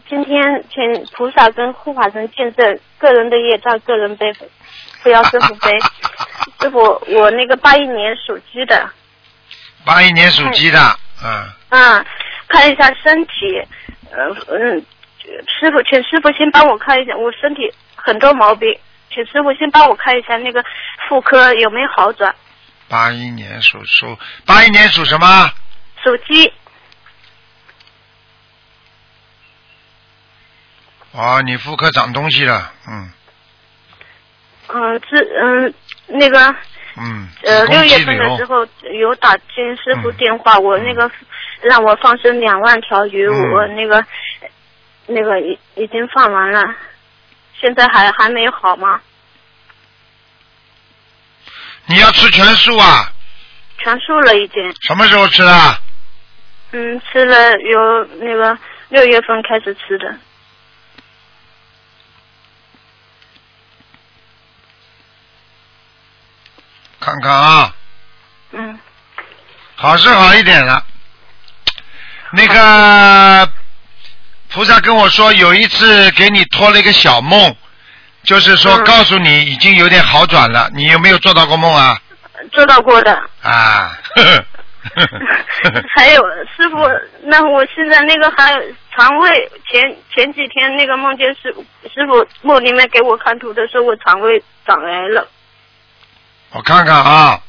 今天请菩萨跟护法神见证，个人的业障个人背，不要师傅背。师傅，我那个81年属鸡的。 81年属鸡的， 看一下身体，师傅，请师傅先帮我看一下，我身体很多毛病，请师傅先帮我看一下那个妇科有没有好转。 81年属什么？ 属鸡。 哦，你妇科长东西了， 那个，6月份的时候有打金师傅电话，我那个让我放生2万条鱼，我那个已经放完了，现在还没有好吗？ 你要吃全素啊？ 全素了已经。 什么时候吃的？ 吃了有那个6月份开始吃的。 看看啊。好是好一点了。那个菩萨跟我说，有一次给你托了一个小梦，就是说告诉你已经有点好转了。你有没有做到过梦啊？ 做到过的。 啊。 还有师傅，那我现在那个还有肠胃，前几天那个梦见师傅梦里面给我看图的时候，我肠胃长癌了。 我看看啊。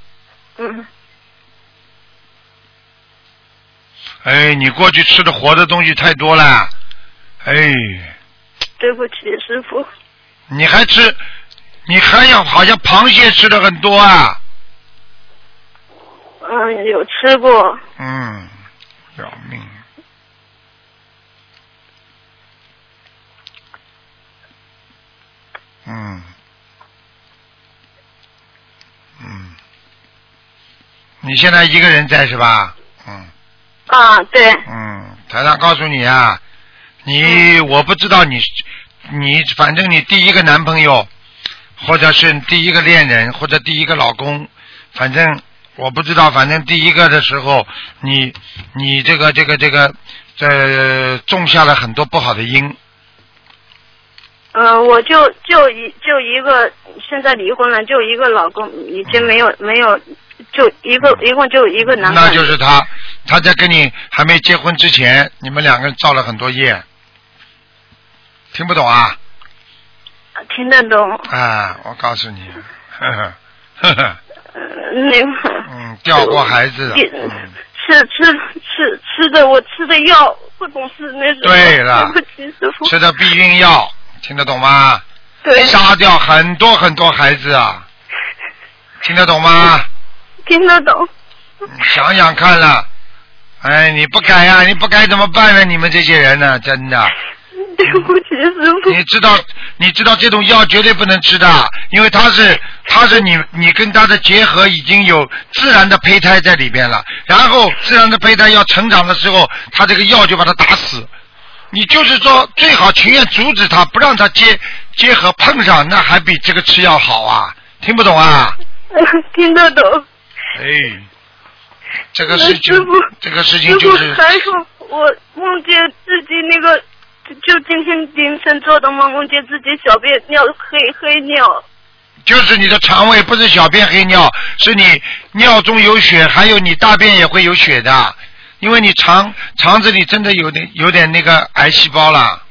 哎，你过去吃的活的东西太多了，哎。 对不起，师傅。 你还好像螃蟹吃的很多啊。 有吃过。 要命。你现在一个人在是吧？ 对。 台长告诉你啊，我不知道你反正你第一个男朋友，或者是第一个恋人，或者第一个老公，反正我不知道，反正第一个的时候，你这个种下了很多不好的因。 我就一个，现在离婚了，就一个老公，已经没有，就一共就一个男朋友。 那就是他在跟你还没结婚之前，你们2个人造了很多业。听不懂啊？ 听得懂。 我告诉你， 那个。 掉过孩子。 吃的我吃的药不懂事那种。 对了。 对不起师傅。 吃的避孕药，听得懂吗？ 对。 杀掉很多很多孩子啊，听得懂吗？ 听得懂。 想想看了，你不改呀，你不改怎么办呢？你们这些人呢，真的。 对不起师傅。 你知道这种药绝对不能吃的，因为它是你跟它的结合已经有自然的胚胎在里边了，然后自然的胚胎要成长的时候，它这个药就把它打死。你就是说最好情愿阻止它，不让它结合碰上，那还比这个吃药好啊？听不懂啊？ 听得懂。 这个事情就是。 还有我梦见自己那个，就今天凌晨做的梦，梦见自己小便尿黑尿。 就是你的肠胃不是小便黑尿，是你尿中有血，还有你大便也会有血的，因为你肠子里真的有点那个癌细胞了。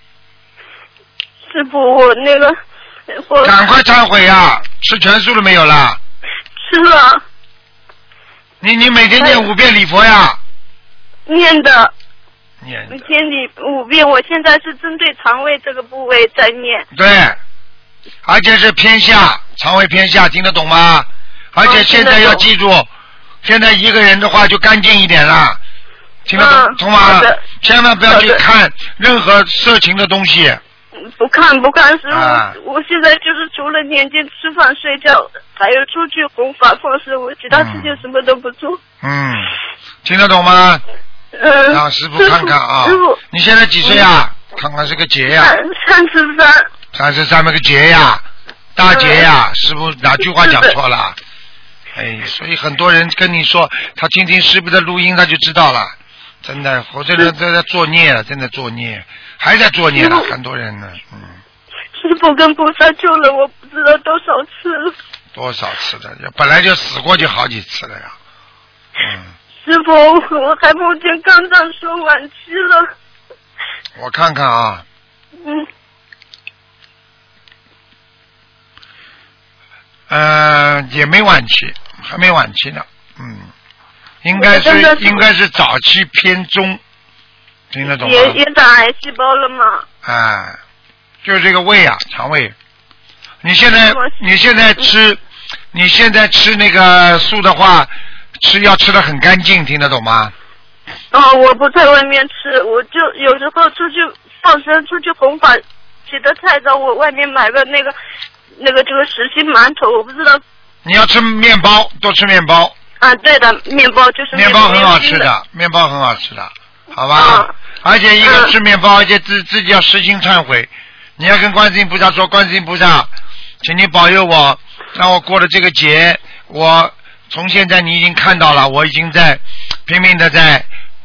师傅，我那个赶快忏悔啊！吃全素了没有啦？ 吃了。 你每天念5遍礼佛呀？ 念的。每天你5遍，我现在是针对肠胃这个部位在念。 对，而且是偏下，肠胃偏下，听得懂吗？而且现在要记住，现在一个人的话就干净一点了，听得懂吗？千万不要去看任何色情的东西。 不看，师傅，我现在就是除了念经、吃饭、睡觉，还有出去弘法放生，我其他事情什么都不做。 听得懂吗？让师傅看看啊。 师傅， 你现在几岁啊？看看是个劫呀。 33。 33那个劫呀，大劫呀！师傅哪句话讲错了？所以很多人跟你说，他听师傅的录音他就知道了。 真的，我这人在作孽了，真的作孽，还在作孽了，很多人呢， 师父跟菩萨救了我不知道多少次了。 多少次的？本来就死过就好几次了呀。 师父，我还梦见肝脏说晚期了。 我看看啊。也没晚期，还没晚期呢。应该是早期偏中，听得懂吗？ 也长癌细胞了吗？ 就是这个胃啊，肠胃。你现在吃那个素的话，要吃得很干净，听得懂吗？ 我不在外面吃，我就有时候出去放生，出去弘法，起的菜早，我外面买个这个实心馒头，我不知道。你要吃面包，多吃面包。 对的，面包就是面包很好吃的，面包很好吃的，好吧？而且一个吃面包，而且自己要实心忏悔，你要跟观世音菩萨说，观世音菩萨，请你保佑我，让我过了这个节，我从现在你已经看到了，我已经在拼命的在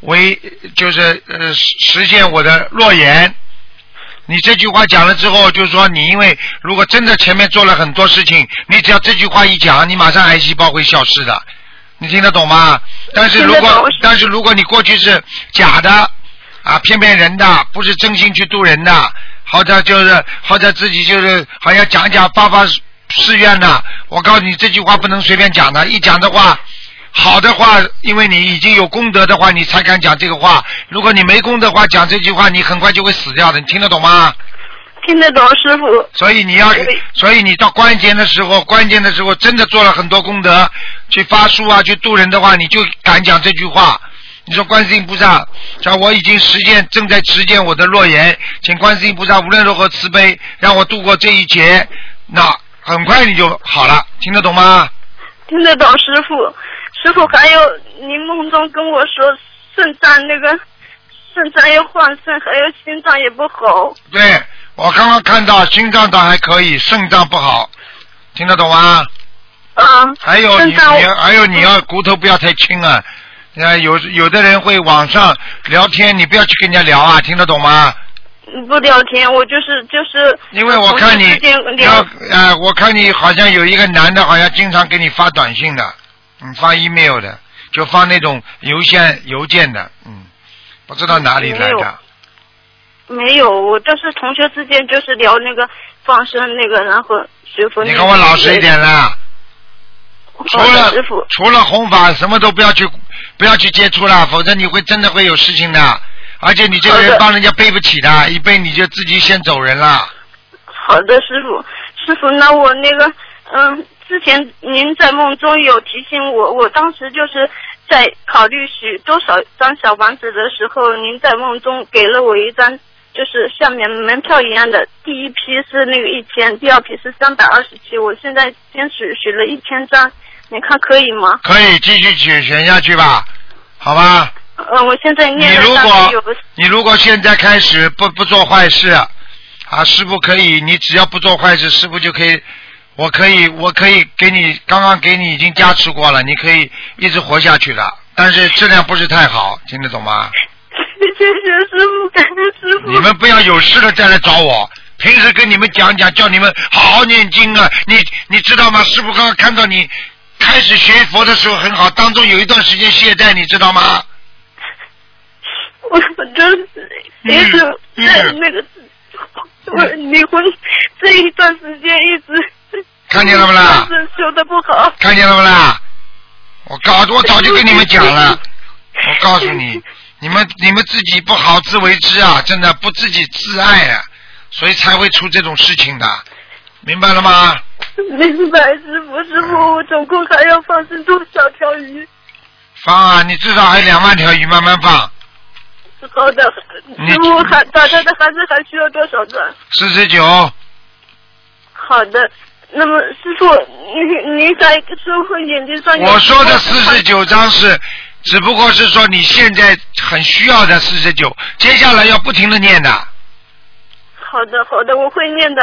实现我的诺言。你这句话讲了之后，就是说你因为如果真的前面做了很多事情，你只要这句话一讲，你马上癌细胞会消失的，你听得懂吗？但是如果你过去是假的骗人的，不是真心去度人的，或者自己就是好像讲发誓愿的，我告诉你这句话不能随便讲的，一讲的话。好的话，因为你已经有功德的话，你才敢讲这个话。如果你没功德的话，讲这句话，你很快就会死掉的。你听得懂吗？ 听得懂，师父。 所以你到关键的时候真的做了很多功德，去发书去度人的话，你就敢讲这句话。你说观世音菩萨，像我已经正在实践我的诺言，请观世音菩萨无论如何慈悲，让我度过这一劫，那很快你就好了。听得懂吗？ 听得懂，师父。师父，还有您梦中跟我说肾脏要换肾，还有心脏也不好。 对，我刚刚看到心脏倒还可以，肾脏不好，听得懂吗？还有你要骨头不要太轻啊。有的人会网上聊天，你不要去跟人家聊啊，听得懂吗？ 不聊天，我就是。 因为我看你我看你好像有一个男的，好像经常给你发短信的。发 email 的，就发那种邮件的，不知道哪里来的。 没有，我这是同学之间就是聊那个放生那个，然后学佛。 你跟我老实一点啦。除了弘法，什么都不要去接触了，否则你真的会有事情的。而且你这个人帮人家背不起的，一背你就自己先走人了。 好的，师傅，那我之前您在梦中有提醒我当时就是在考虑许多少张小房子的时候，您在梦中给了我一张，就是像门票一样的，第一批是那个1000，第二批是327，我现在先许了1000张，你看可以吗？可以，继续选下去吧，好吧？我现在念了你如果现在开始不做坏事师父可以，你只要不做坏事，师父就可以。我可以给你，刚刚给你已经加持过了，你可以一直活下去的，但是质量不是太好，听得懂吗？谢谢师父，感恩师父。你们不要有事了再来找我，平时跟你们讲，叫你们好好念经啊！你知道吗？师父刚刚看到你开始学佛的时候很好，当中有一段时间懈怠，你知道吗？我就是一直在那个我离婚这一段时间一直。看见了不啦？修的不好。看见了不啦？我早就跟你们讲了，我告诉你，你们自己不好自为之啊，真的不自己自爱啊，所以才会出这种事情的，明白了吗？明白，师傅，我总共还要放生多少条鱼？放你至少还2万条鱼，慢慢放。好的，师傅打他的孩子还需要多少张？49。好的。那么师傅，您在说会眼睛上有？我说的49张是，只不过是说你现在很需要的49，接下来要不停的念的。好的，我会念的。